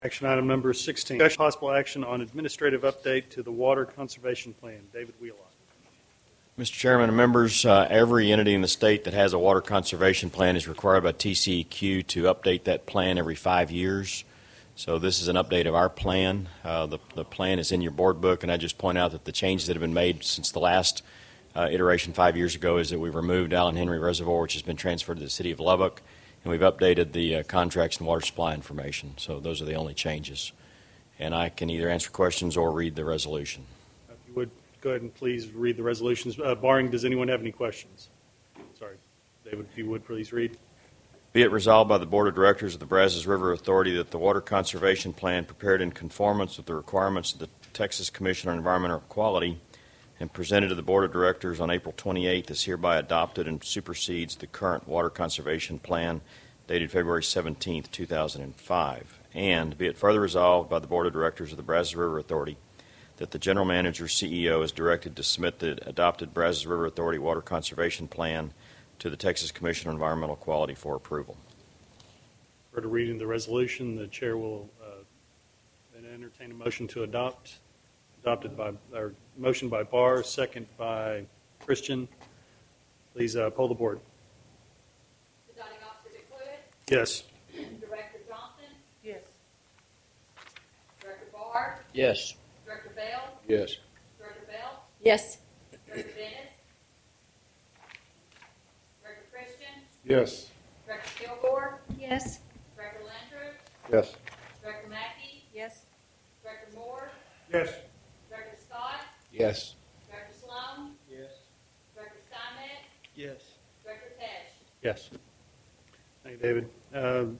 Action item number 16, discussion possible action on administrative update to the Water Conservation Plan. David Wheelock. Mr. Chairman and members, every entity in the state that has a water conservation plan is required by TCEQ to update that plan every 5 years. So this is an update of our plan. The plan is in your board book, and I just point out that the changes that have been made since the last iteration 5 years ago is that we've removed Allen Henry Reservoir, which has been transferred to the city of Lubbock, and we've updated the contracts and water supply information. So those are the only changes. And I can either answer questions or read the resolution. If you would, go ahead and please read the resolutions. Barring, does anyone have any questions? Sorry. David, if you would, please read. Be it resolved by the Board of Directors of the Brazos River Authority that the Water Conservation Plan prepared in conformance with the requirements of the Texas Commission on Environmental Quality and presented to the Board of Directors on April 28th is hereby adopted and supersedes the current Water Conservation Plan dated February 17th, 2005. And be it further resolved by the Board of Directors of the Brazos River Authority that the General Manager CEO is directed to submit the adopted Brazos River Authority Water Conservation Plan to the Texas Commission on Environmental Quality for approval. For reading the resolution, the chair will then entertain a motion to adopt. Motion by Barr, second by Christian. Please poll the board. Presiding Officer DeCluitt? Yes. Director Johnson? Yes. Director Barr? Yes. Director Bell? Yes. Director Bell? Yes. Director Dennis? Director Christian? Yes. Director Kilgore? Yes. Director Landry? Yes. Director Mackey? Yes. Director Moore? Yes. Director Scott? Yes. Director Sloan? Yes. Director Steinmetz? Yes. Director Tesh? Yes. Thank you, David.